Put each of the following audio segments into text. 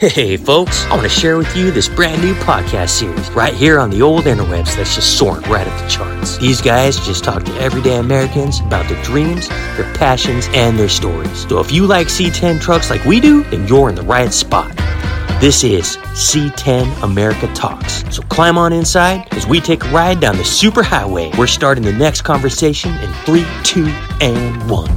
Hey folks, I want to share with you this brand new podcast series right here on the old interwebs that's just soaring right up the charts. These guys just talk to everyday Americans about their dreams, their passions, and their stories. So if you like C10 trucks like we do, then you're in the right spot. This is C10 America Talks. So climb on inside as we take a ride down the superhighway. We're starting the next conversation in 3, 2, and 1.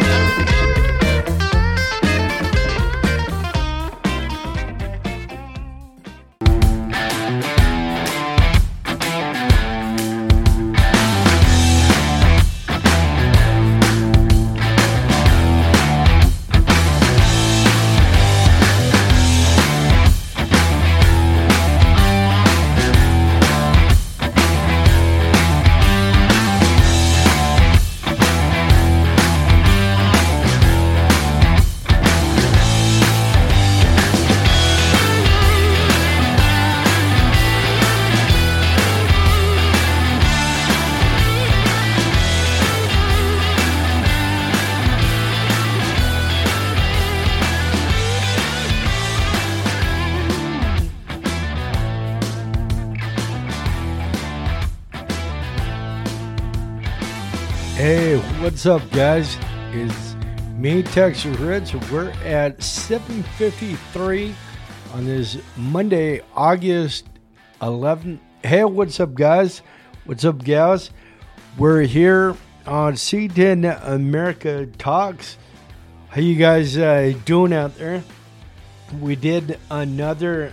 Hey, what's up, guys? It's me, Texas Rich. We're at 7:53 on this Monday, August 11th. Hey, what's up, guys? What's up, gals? We're here on C10 America Talks. How you guys doing out there? We did another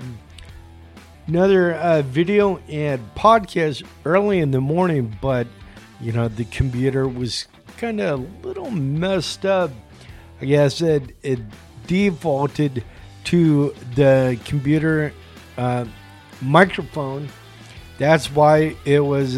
video and podcast early in the morning, but you know, the computer was kind of a little messed up. I guess it defaulted to the computer microphone. That's why it was,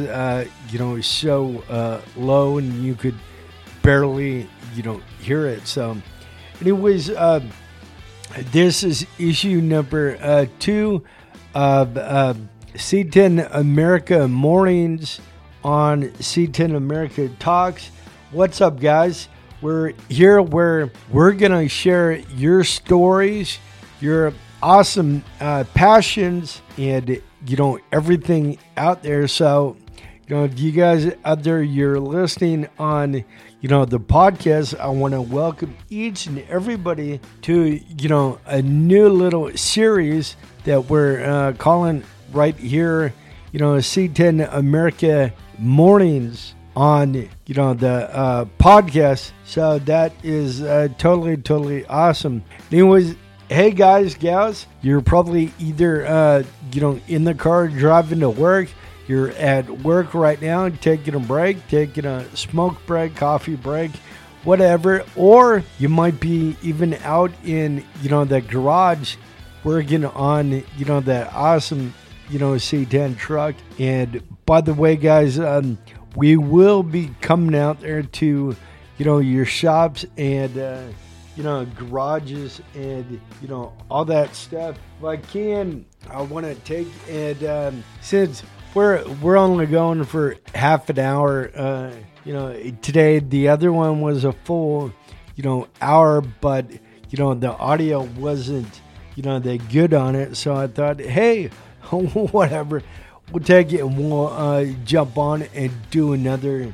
so low and you could barely, hear it. So, anyways, this is issue number 2 of C10 America Mornings on C10 America Talks. What's up, guys? We're here where we're gonna share your stories, your awesome passions, and everything out there. So if you guys out there, you're listening on the podcast, I want to welcome each and everybody to a new little series that we're calling right here, C10 America Mornings on the podcast. So that is totally awesome. Anyways, hey guys, gals, you're probably either in the car driving to work, you're at work right now taking a break, taking a smoke break, coffee break, whatever, or you might be even out in the garage working on that awesome C10 truck. And by the way, guys, we will be coming out there to your shops and garages and all that stuff. If I can, I want to take and since we're only going for half an hour, today the other one was a full hour, but the audio wasn't that good on it. So I thought, hey, whatever, we'll take it and we'll jump on and do another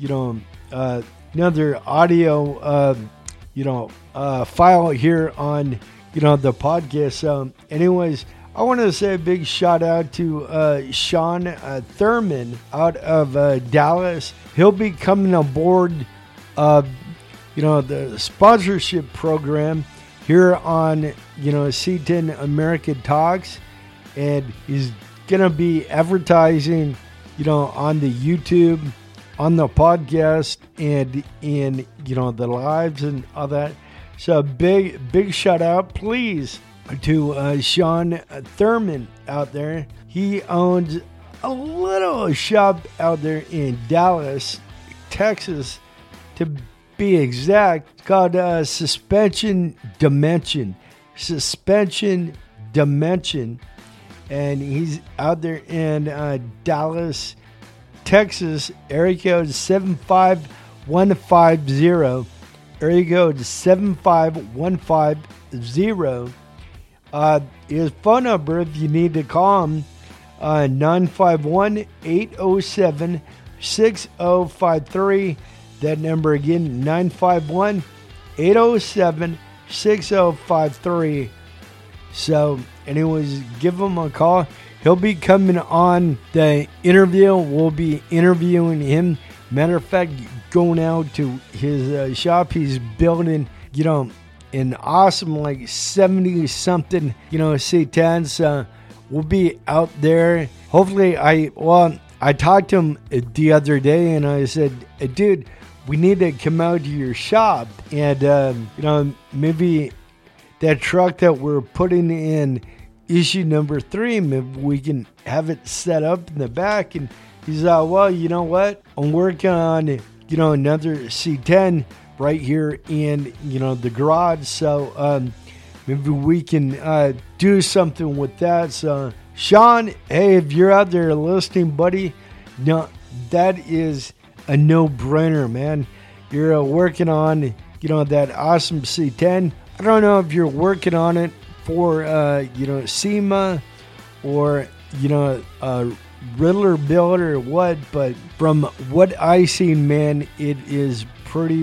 audio file here on the podcast. So anyways, I want to say a big shout out to Sean Thurman out of Dallas. He'll be coming aboard the sponsorship program here on C10 America Talks. And he's going to be advertising, on the YouTube, on the podcast, and in, the lives and all that. So big shout out, please, to Sean Thurman out there. He owns a little shop out there in Dallas, Texas, to be exact. It's called Suspension Dimension. And he's out there in Dallas, Texas, area code 75150. Area code 75150. His phone number, if you need to call him, 951-807-6053. That number again, 951-807-6053. So, anyways, give him a call. He'll be coming on the interview. We'll be interviewing him. Matter of fact, going out to his shop. He's building, an awesome, 70-something, C10s. We'll be out there. Hopefully, I talked to him the other day, and I said, dude, we need to come out to your shop. And, maybe that truck that we're putting in issue number 3, maybe we can have it set up in the back. And he's well, you know what? I'm working on, another C10 right here in, the garage. So maybe we can do something with that. So, Sean, hey, if you're out there listening, buddy, no, that is a no-brainer, man. You're working on, that awesome C10. I don't know if you're working on it for, SEMA or, a Riddler build or what, but from what I seen, man, it is pretty,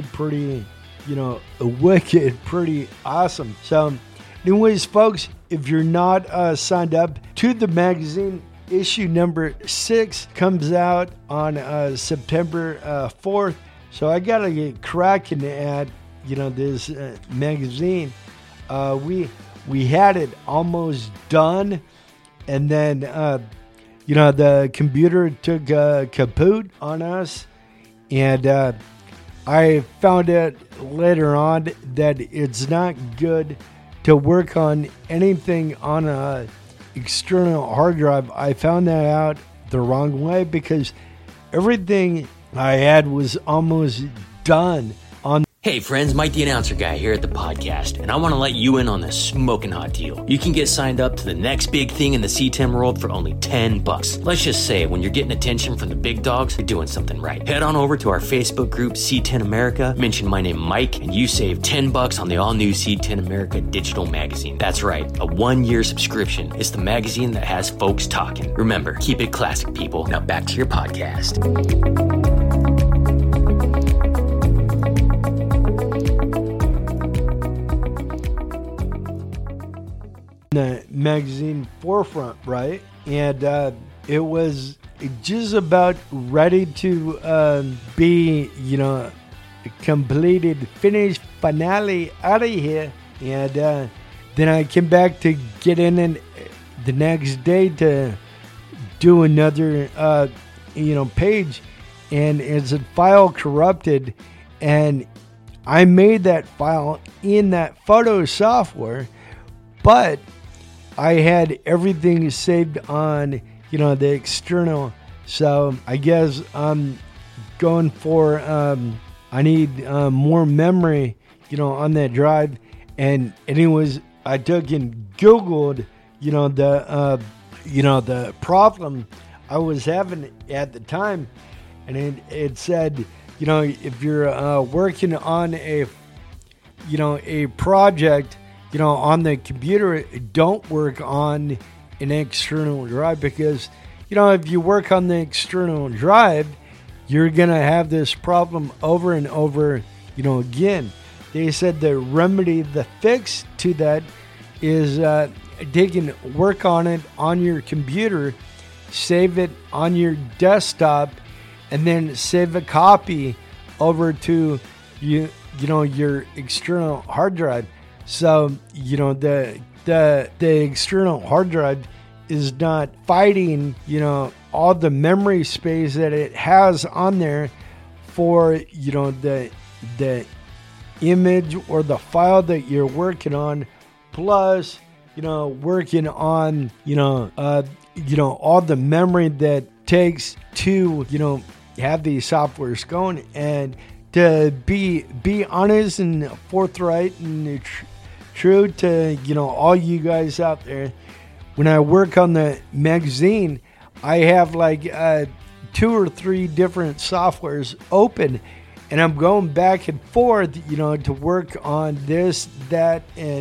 wicked, pretty awesome. So, anyways, folks, if you're not signed up to the magazine, issue number 6 comes out on September 4th. So I gotta get cracking at this magazine. We had it almost done, and then the computer took a kaput on us, and I found out later on that it's not good to work on anything on a external hard drive. I found that out the wrong way because everything I had was almost done on. Hey friends, Mike the Announcer Guy here at the podcast, and I want to let you in on this smoking hot deal. You can get signed up to the next big thing in the C10 world for only $10. Let's just say when you're getting attention from the big dogs, you're doing something right. Head on over to our Facebook group, C10 America, mention my name Mike, and you save $10 on the all-new C10 America digital magazine. That's right, a 1-year subscription. It's the magazine that has folks talking. Remember, keep it classic, people. Now back to your podcast. The magazine forefront, right? And it was just about ready to be, completed, finished, finale out of here. And then I came back to get in and the next day to do another, page, and it's a file corrupted, and I made that file in that photo software, but I had everything saved on, the external. So I guess I'm going for, I need more memory, on that drive. And anyways, I took and Googled, the problem I was having at the time. And it said, if you're working on a project, on the computer, don't work on an external drive, because, if you work on the external drive, you're going to have this problem over and over, again. They said the remedy, the fix to that is they can work on it on your computer, save it on your desktop, and then save a copy over to your external hard drive. So, the external hard drive is not fighting, all the memory space that it has on there for, the image or the file that you're working on, plus, working on, all the memory that takes to, have these softwares going. And to be honest and forthright and true to, all you guys out there, when I work on the magazine, I have 2 or 3 different softwares open, and I'm going back and forth, to work on this, that, and,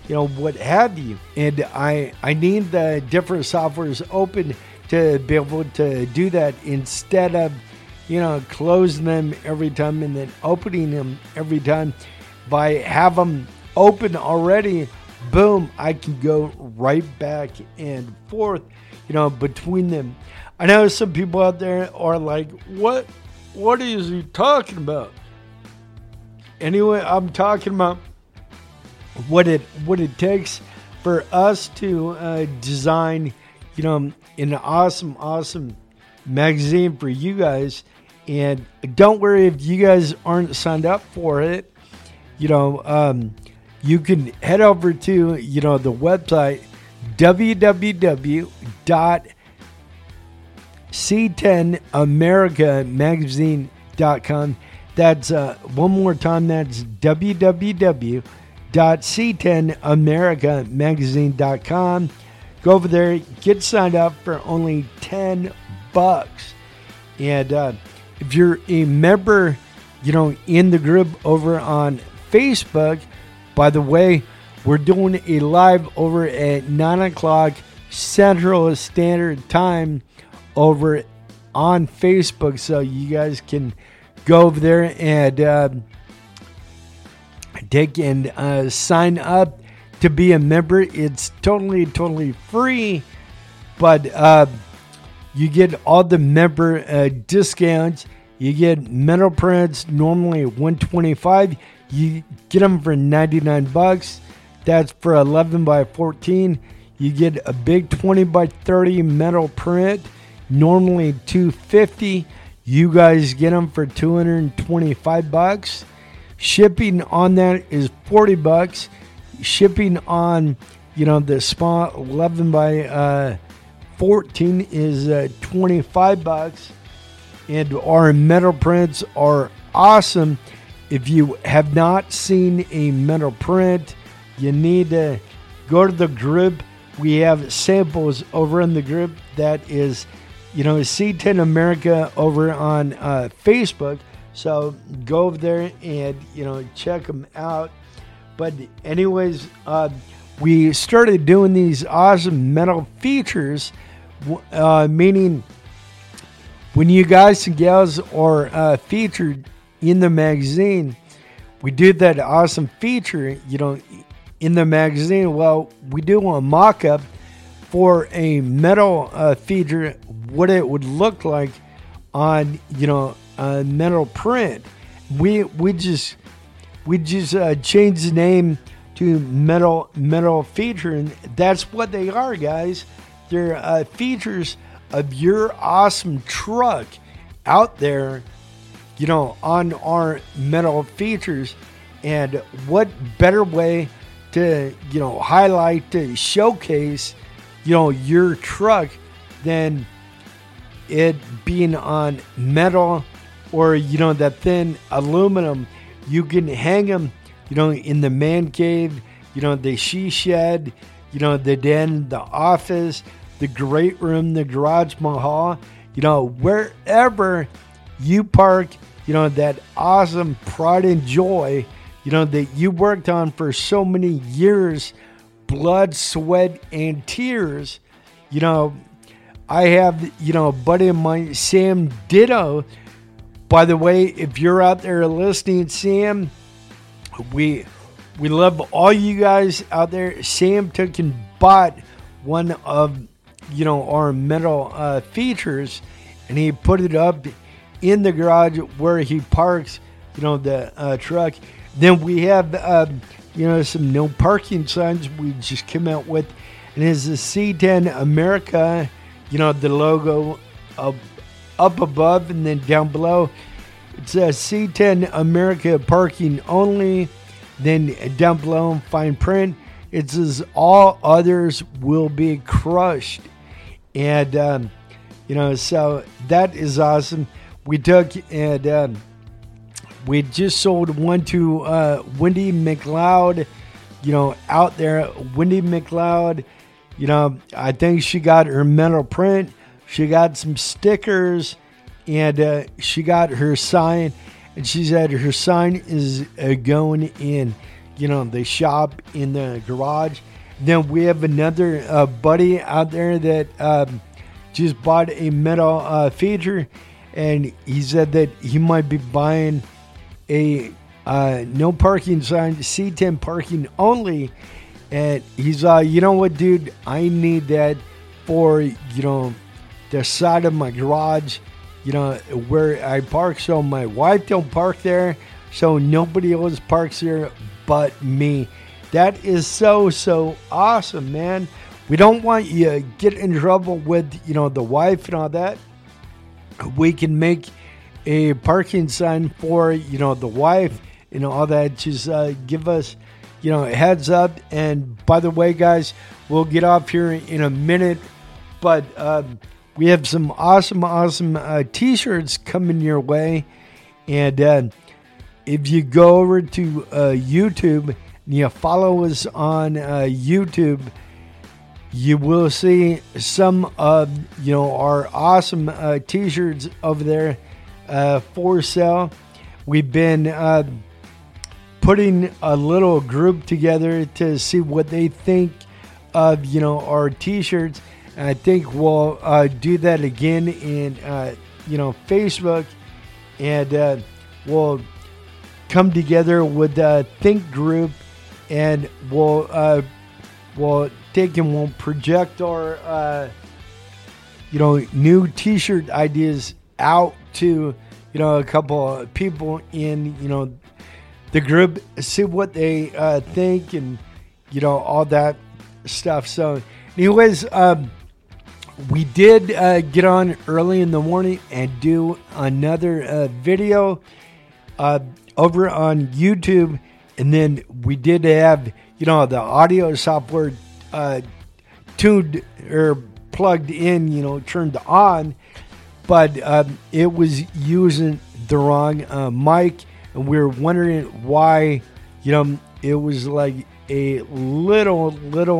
what have you. And I need the different softwares open to be able to do that instead of, closing them every time and then opening them every time. If I have them open already, boom, I can go right back and forth, between them. I know some people out there are like, what is he talking about? Anyway, I'm talking about what it takes for us to design, an awesome magazine for you guys. And don't worry if you guys aren't signed up for it. You can head over to, the website, www.c10americamagazine.com. That's, one more time, that's www.c10americamagazine.com. Go over there, get signed up for only $10. And if you're a member, in the group over on Facebook, by the way, we're doing a live over at 9 o'clock Central Standard Time over on Facebook. So you guys can go over there and take and sign up to be a member. It's totally free, but you get all the member discounts. You get metal prints, normally $125. You get them for $99. That's for 11 by 14. You get a big 20 by 30 metal print, normally $250. You guys get them for $225. Shipping on that is $40. Shipping on, the small 11 by 14 is $25. And our metal prints are awesome. If you have not seen a metal print, you need to go to the group. We have samples over in the group. That is, C10 America over on Facebook. So go over there and, check them out. But anyways, we started doing these awesome metal features, meaning when you guys and gals are featured in the magazine, we do that awesome feature, in the magazine. Well, we do a mock-up for a metal feature, what it would look like on, a metal print. We just changed the name to metal feature, and that's what they are, guys. They're features of your awesome truck out there, on our metal features. And what better way to, highlight, to showcase, your truck than it being on metal or, that thin aluminum. You can hang them, in the man cave, the she shed, the den, the office, the great room, the garage mahal, wherever you park, that awesome pride and joy, that you worked on for so many years, blood, sweat, and tears. I have, a buddy of mine, Sam Ditto. By the way, if you're out there listening, Sam, we love all you guys out there. Sam took and bought one of, our metal features, and he put it up in the garage where he parks, the truck. Then we have, some no parking signs we just came out with, and it's the C10 America, the logo up above, and then down below it says C10 America parking only. Then down below in fine print it says all others will be crushed. And so that is awesome. We took and we just sold one to Wendy McLeod, out there. Wendy McLeod, I think she got her metal print. She got some stickers, and she got her sign. And she said her sign is going in. the shop in the garage. Then we have another buddy out there that just bought a metal feature, and he said that he might be buying a no parking sign, C10 parking only. And he's you know what, dude, I need that for the side of my garage, where I park, so my wife don't park there, so nobody else parks there but me. That is so awesome, man. We don't want you to get in trouble with the wife and all that. We can make a parking sign for the wife and all that. Just give us a heads up. And by the way, guys, we'll get off here in a minute, but we have some awesome t-shirts coming your way. And if you go over to YouTube and you follow us on YouTube, you will see some of our awesome t-shirts over there for sale. We've been putting a little group together to see what they think of our t-shirts. And I think we'll do that again in Facebook, and we'll come together with a Think group, and we'll take and we'll project our new t-shirt ideas out to a couple of people in the group, see what they think, and all that stuff. So anyways, we did get on early in the morning and do another video over on YouTube, and then we did have the audio software tuned or plugged in, turned on, but it was using the wrong mic, and we were wondering why it was like a little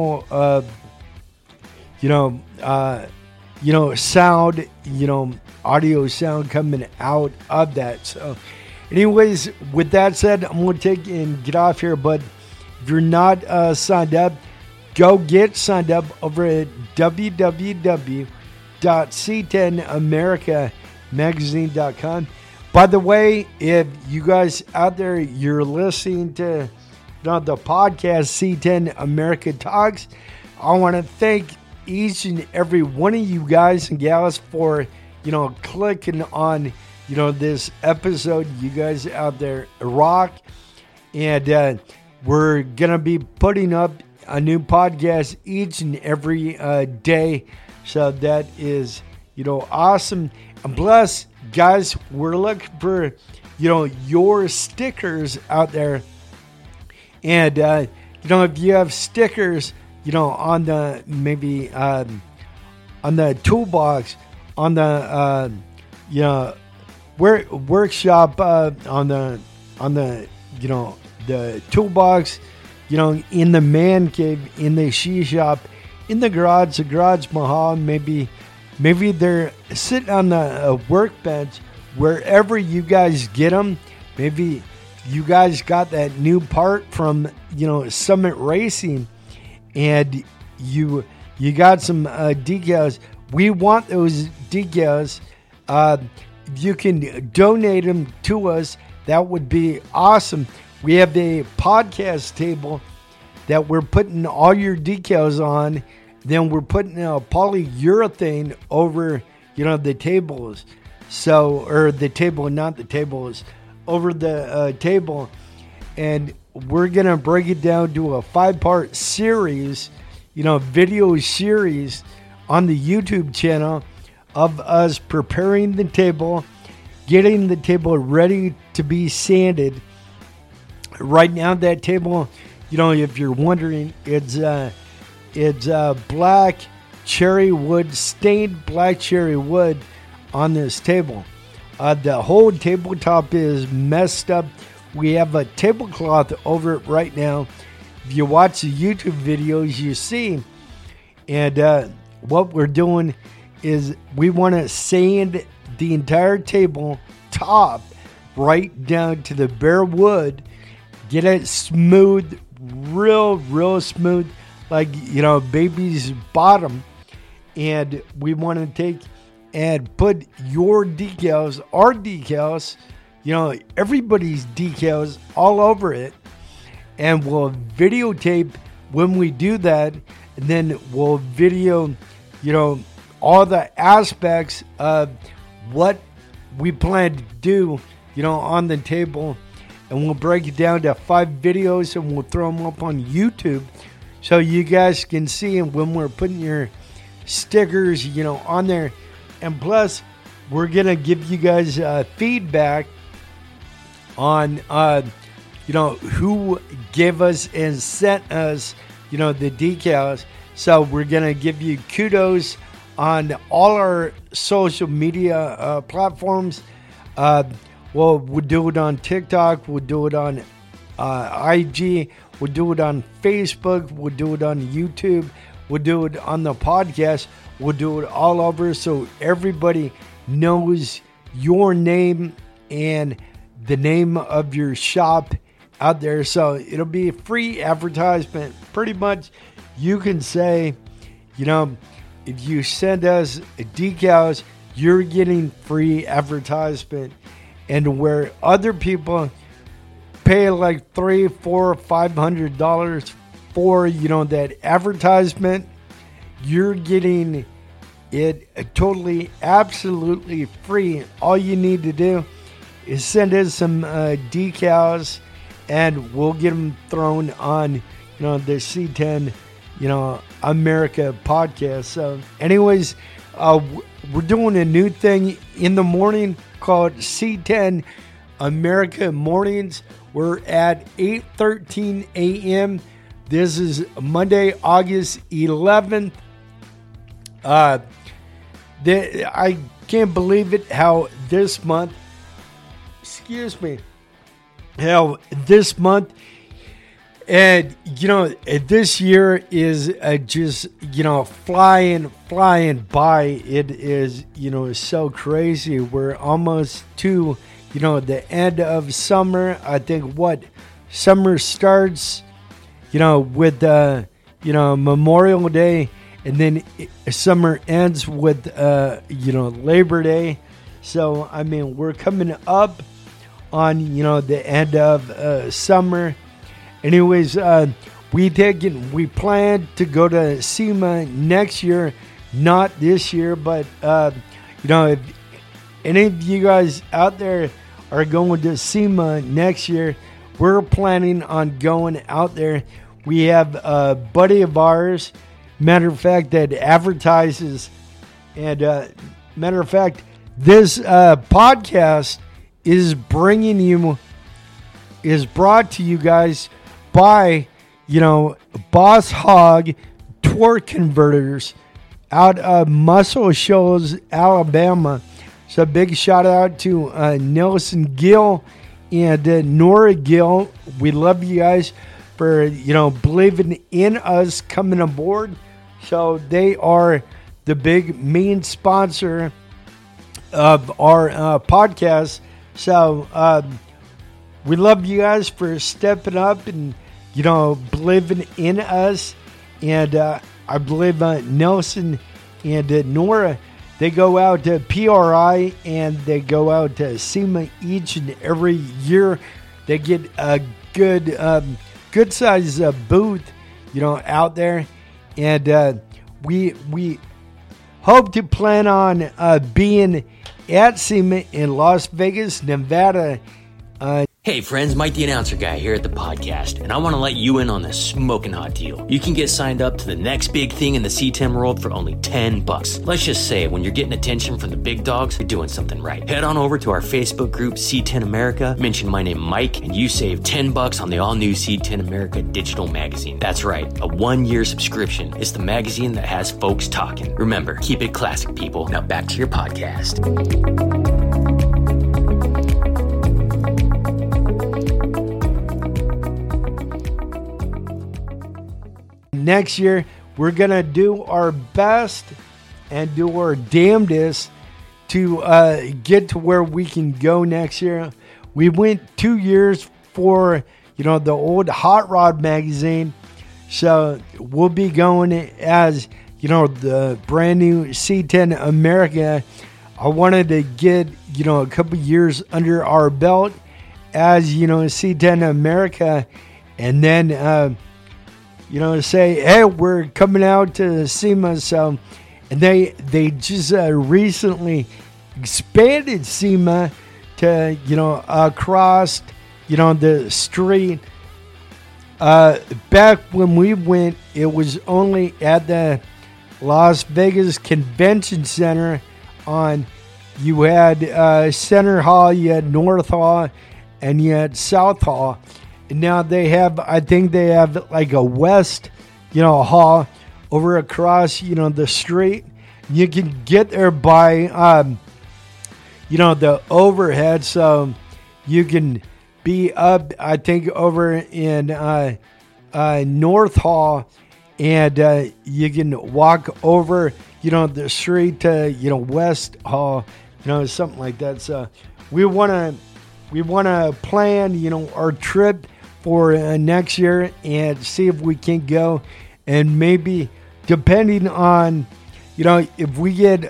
sound, audio sound coming out of that. So anyways, with that said, I'm going to take and get off here, but if you're not signed up, go get signed up over at www.c10americamagazine.com. By the way, if you guys out there, you're listening to the podcast C10 America Talks, I want to thank each and every one of you guys and gals for clicking on this episode. You guys out there rock, and we're gonna be putting up a new podcast each and every day, so that is awesome. And plus, guys, we're looking for your stickers out there, and if you have stickers on the maybe on the toolbox, on the workshop, on the the toolbox, in the man cave, in the she shop, in the garage mahal, maybe they're sitting on the workbench, wherever you guys get them. Maybe you guys got that new part from Summit Racing, and you got some decals. We want those decals. You can donate them to us. That would be awesome. We have a podcast table that we're putting all your decals on. Then we're putting a polyurethane over, the tables. So, or the table, not the tables, over the table. And we're going to break it down to a 5-part series, video series on the YouTube channel of us preparing the table, getting the table ready to be sanded. Right now, that table, if you're wondering, it's black cherry wood, stained black cherry wood on this table. The whole tabletop is messed up. We have a tablecloth over it right now. If you watch the YouTube videos, you see. And what we're doing is we want to sand the entire table top right down to the bare wood. get it smooth, real smooth, like, baby's bottom. And we want to take and put your decals, our decals, everybody's decals all over it. And we'll videotape when we do that. And then we'll video, all the aspects of what we plan to do, on the table. And we'll break it down to 5 videos and we'll throw them up on YouTube so you guys can see them when we're putting your stickers, on there. And plus, we're going to give you guys feedback on, who gave us and sent us, the decals. So we're going to give you kudos on all our social media platforms. We'll do it on TikTok. We'll do it on IG. We'll do it on Facebook. We'll do it on YouTube. We'll do it on the podcast. We'll do it all over so everybody knows your name and the name of your shop out there. So it'll be a free advertisement. Pretty much you can say, if you send us decals, you're getting free advertisement. And where other people pay like $300, $400, $500 for, that advertisement, you're getting it totally, absolutely free. All you need to do is send us some decals and we'll get them thrown on, the C10, America podcast. So anyways, we're doing a new thing in the morning called C10 America Mornings. We're at 8:13 a.m. This is Monday, August 11th. I can't believe it how this month, and this year is just flying by. It is so crazy. We're almost to the end of summer. I think summer starts with Memorial Day, and then summer ends with Labor Day. So I mean, we're coming up on the end of summer. Anyways, we plan to go to SEMA next year, not this year. But if any of you guys out there are going to SEMA next year, we're planning on going out there. We have a buddy of ours, matter of fact, that advertises. And matter of fact, this podcast is brought to you guys by, Boss Hog Torque Converters out of Muscle Shoals, Alabama. So big shout out to Nelson Gill and Nora Gill. We love you guys for, believing in us coming aboard. So they are the big main sponsor of our podcast. So we love you guys for stepping up and, believing in us. And I believe Nelson and Nora, they go out to PRI and they go out to SEMA each and every year. They get a good size booth, out there. And we hope to plan on being at SEMA in Las Vegas, Nevada. Hey friends, Mike the Announcer Guy here at the podcast, and I want to let you in on this smoking hot deal. You can get signed up to the next big thing in the C10 world for only $10. Let's just say when you're getting attention from the big dogs, you're doing something right. Head on over to our Facebook group, C10 America, mention my name Mike, and you save $10 on the all-new C10 America digital magazine. That's right, a 1-year subscription. It's the magazine that has folks talking. Remember, keep it classic, people. Now back to your podcast. Next year, we're going to do our best and do our damnedest to get to where we can go next year. We went 2 years for, the old Hot Rod magazine. So we'll be going as, the brand new C10 America. I wanted to get, a couple years under our belt as, C10 America. And then, say, hey, we're coming out to SEMA. So, and they just recently expanded SEMA to, across, the street. Back when we went, it was only at the Las Vegas Convention Center. You had Center Hall, you had North Hall, and you had South Hall. And now I think they have like a West, hall over across, the street. You can get there by, the overhead. So you can be up, I think, over in North Hall, and you can walk over, the street to, West Hall, something like that. So we want to plan, our trip for next year and see if we can go, and maybe depending on, if we get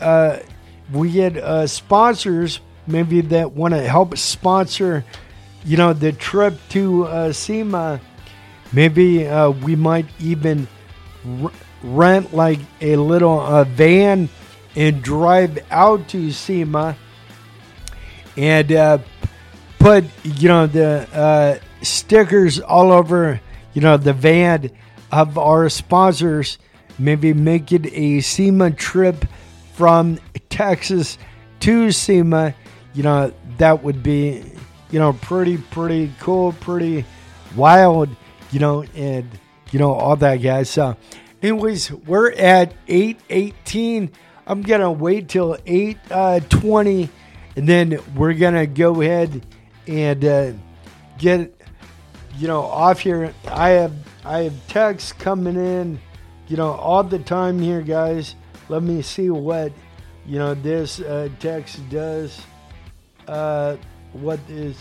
sponsors, maybe that want to help sponsor, the trip to SEMA. Maybe we might even rent like a little van and drive out to SEMA and put, the stickers all over, the van of our sponsors. Maybe make it a SEMA trip from Texas to SEMA. That would be, pretty cool, pretty wild, and, all that, guys. So anyways, we're at 8:18. I'm going to wait till 8:20, and then we're going to go ahead and get, off here. I have texts coming in, all the time here, guys. Let me see what, this text does. What is...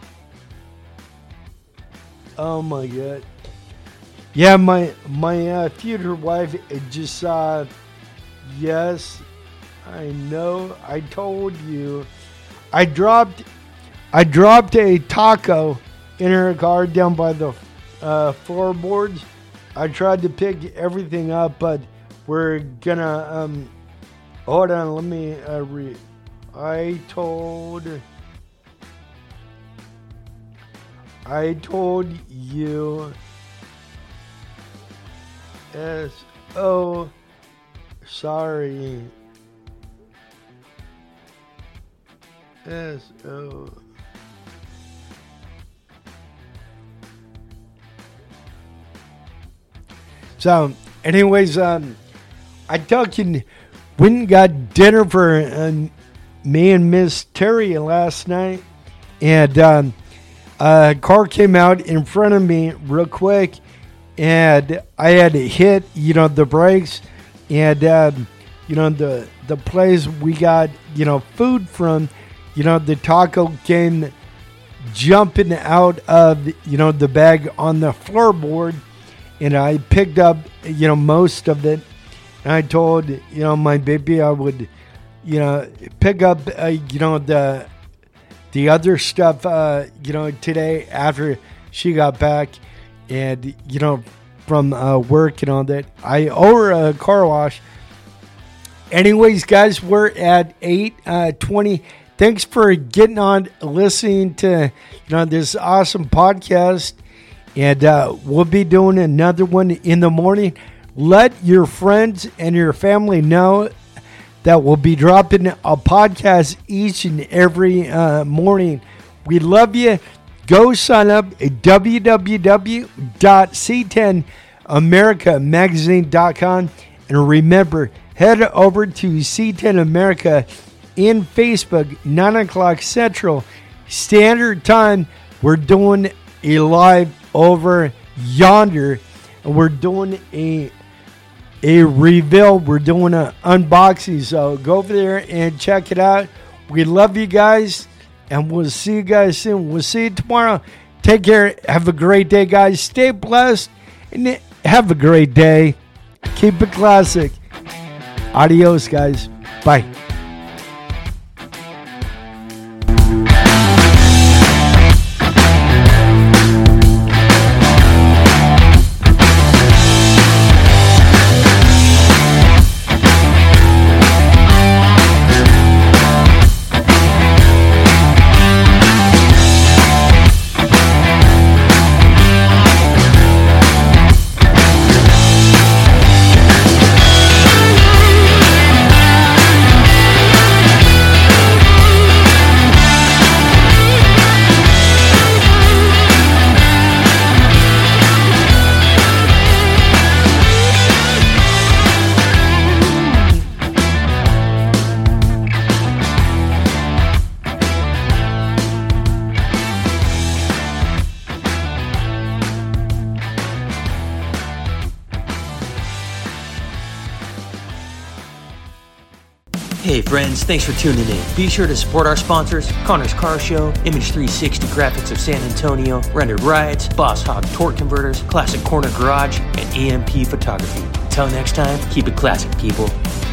Oh my God. Yeah, my future wife just saw... Yes, I know. I told you. I dropped a taco in her car down by the floorboards. I tried to pick everything up, but we're gonna hold on. Let me read. I told you. S-O. Sorry. S-O. So, anyways, I took and went and got dinner for me and Miss Terry last night, and a car came out in front of me real quick, and I had to hit, the brakes, and the place we got, food from, the taco came jumping out of, the bag on the floorboard. And I picked up, most of it. And I told, my baby I would, pick up, the other stuff, today after she got back. And, from work and all that. I owe her a car wash. Anyways, guys, we're at 8:20. Thanks for getting on, listening to, this awesome podcast. And we'll be doing another one in the morning. Let your friends and your family know that we'll be dropping a podcast each and every morning. We love you. Go sign up at www.c10americamagazine.com. And remember, head over to C10 America in Facebook, 9 o'clock Central Standard Time. We're doing a live over yonder, and we're doing a reveal. We're doing an unboxing, so go over there and check it out. We love you guys, and we'll see you guys soon. We'll see you tomorrow. Take care. Have a great day, guys. Stay blessed and have a great day. Keep it classic. Adios, guys. Bye. Hey friends, thanks for tuning in. Be sure to support our sponsors, Connor's Car Show, Image 360 Graphics of San Antonio, Rendered Rides, Boss Hog Torque Converters, Classic Corner Garage, and EMP Photography. Until next time, keep it classic, people.